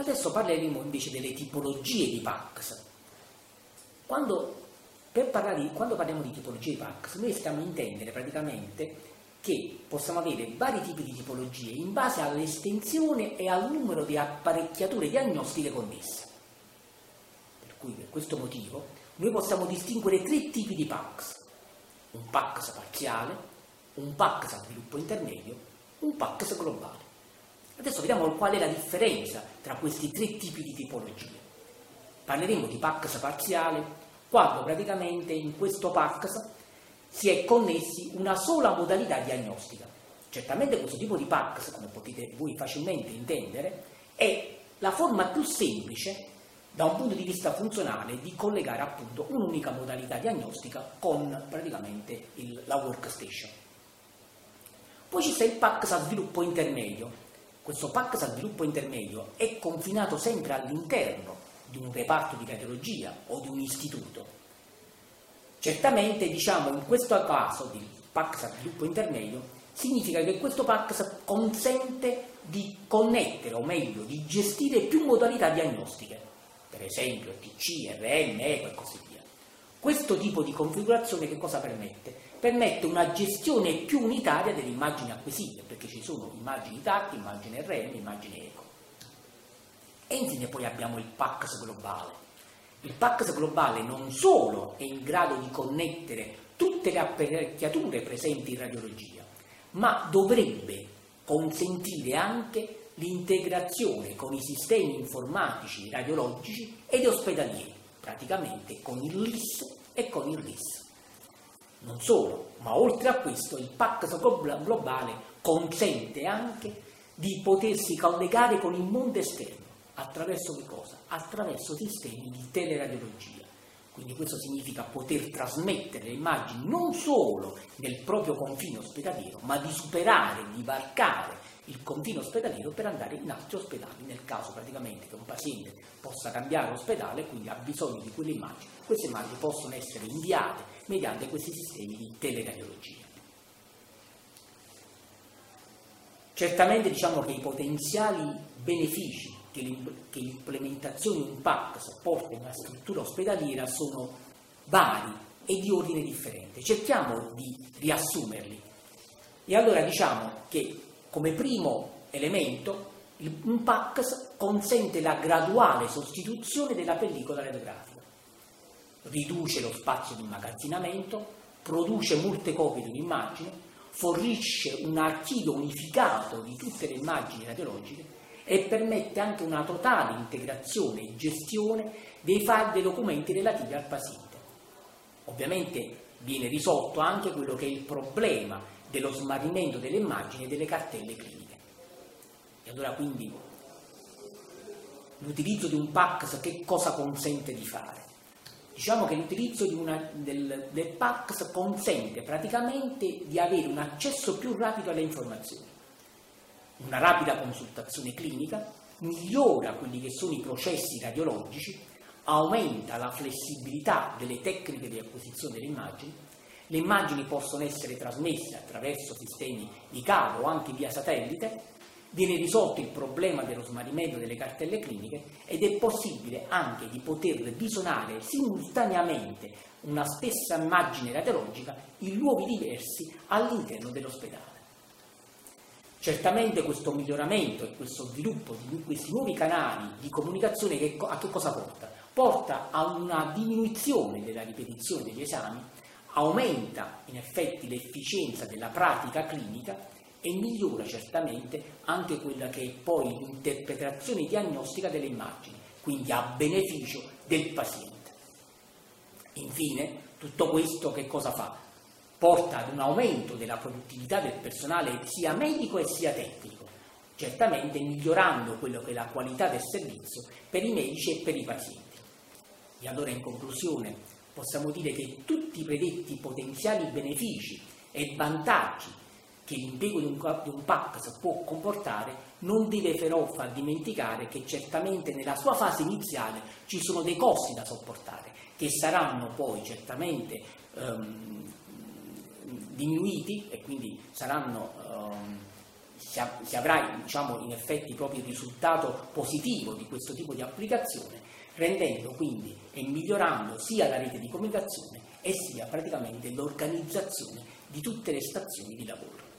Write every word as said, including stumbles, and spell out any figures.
Adesso parleremo invece delle tipologie di P A C S. Quando, per parlare di, quando parliamo di tipologie di P A C S, noi stiamo a intendere praticamente che possiamo avere vari tipi di tipologie in base all'estensione e al numero di apparecchiature diagnostiche connesse. Per cui, per questo motivo, noi possiamo distinguere tre tipi di P A C S: un P A C S parziale, un P A C S a sviluppo intermedio, un P A C S globale. Adesso vediamo qual è la differenza tra questi tre tipi di tipologie. Parleremo di P A C S parziale quando praticamente in questo P A C S si è connessi una sola modalità diagnostica. Certamente questo tipo di P A C S, come potete voi facilmente intendere, è la forma più semplice da un punto di vista funzionale di collegare appunto un'unica modalità diagnostica con praticamente il, la workstation. Poi ci sta il P A C S a sviluppo intermedio. Questo P A C S a sviluppo intermedio è confinato sempre all'interno di un reparto di radiologia o di un istituto. Certamente, diciamo, in questo caso di P A C S a sviluppo intermedio, significa che questo P A C S consente di connettere, o meglio, di gestire più modalità diagnostiche, per esempio T C, R M, ECO e così via. Questo tipo di configurazione che cosa permette? Permette una gestione più unitaria delle immagini acquisite, perché ci sono immagini tac, immagini R M, immagini ECO. E infine poi abbiamo il P A C S globale. Il P A C S globale non solo è in grado di connettere tutte le apparecchiature presenti in radiologia, ma dovrebbe consentire anche l'integrazione con i sistemi informatici radiologici ed ospedalieri, praticamente con il L I S e con il R I S. Non solo, ma oltre a questo il P A C S globale consente anche di potersi collegare con il mondo esterno. Attraverso che cosa? Attraverso sistemi di teleradiologia. Quindi questo significa poter trasmettere le immagini non solo nel proprio confine ospedaliero, ma di superare, di varcare il confine ospedaliero per andare in altri ospedali, nel caso praticamente che un paziente possa cambiare ospedale, quindi ha bisogno di quelle immagini. Queste immagini possono essere inviate mediante questi sistemi di teleradiologia. Certamente diciamo che i potenziali benefici che l'implementazione di un P A C S porta in una struttura ospedaliera sono vari e di ordine differente. Cerchiamo di riassumerli. E allora diciamo che come primo elemento un P A C S consente la graduale sostituzione della pellicola radiografica, riduce lo spazio di immagazzinamento, produce molte copie di un'immagine, fornisce un archivio unificato di tutte le immagini radiologiche e permette anche una totale integrazione e gestione dei file dei documenti relativi al paziente. Ovviamente viene risolto anche quello che è il problema dello smarrimento delle immagini e delle cartelle cliniche. E allora quindi l'utilizzo di un P A C S che cosa consente di fare? Diciamo che l'utilizzo di una, del, del P A C S consente praticamente di avere un accesso più rapido alle informazioni, una rapida consultazione clinica, migliora quelli che sono i processi radiologici, aumenta la flessibilità delle tecniche di acquisizione delle immagini, le immagini possono essere trasmesse attraverso sistemi di cavo o anche via satellite, viene risolto il problema dello smarrimento delle cartelle cliniche ed è possibile anche di poter visionare simultaneamente una stessa immagine radiologica in luoghi diversi all'interno dell'ospedale. Certamente questo miglioramento e questo sviluppo di questi nuovi canali di comunicazione che, a che cosa porta? Porta a una diminuzione della ripetizione degli esami, aumenta in effetti l'efficienza della pratica clinica e migliora certamente anche quella che è poi l'interpretazione diagnostica delle immagini, quindi a beneficio del paziente. Infine, tutto questo che cosa fa? Porta ad un aumento della produttività del personale sia medico e sia tecnico, certamente migliorando quello che è la qualità del servizio per i medici e per i pazienti. E allora in conclusione possiamo dire che tutti i predetti potenziali benefici e vantaggi che l'impiego di un, di un P A C S può comportare non deve però far dimenticare che certamente nella sua fase iniziale ci sono dei costi da sopportare che saranno poi certamente ehm, diminuiti e quindi saranno ehm, si avrà, diciamo, in effetti proprio il risultato positivo di questo tipo di applicazione, rendendo quindi e migliorando sia la rete di comunicazione e sia praticamente l'organizzazione di tutte le stazioni di lavoro.